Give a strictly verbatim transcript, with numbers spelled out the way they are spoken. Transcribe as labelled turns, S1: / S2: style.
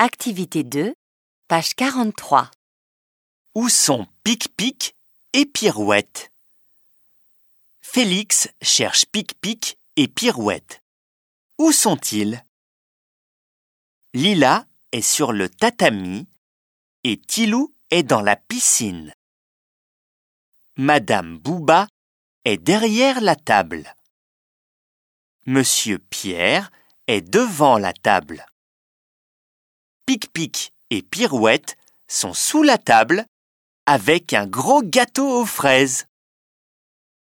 S1: Activité deux, page quarante-trois.
S2: Où sont Pic-Pic et Pirouette? Félix cherche Pic-Pic et Pirouette. Où sont-ils? Lila est sur le tatami et Tilou est dans la piscine. Madame Bouba est derrière la table. Monsieur Pierre est devant la table. Pic-Pic et Pirouette sont sous la table avec un gros gâteau aux fraises.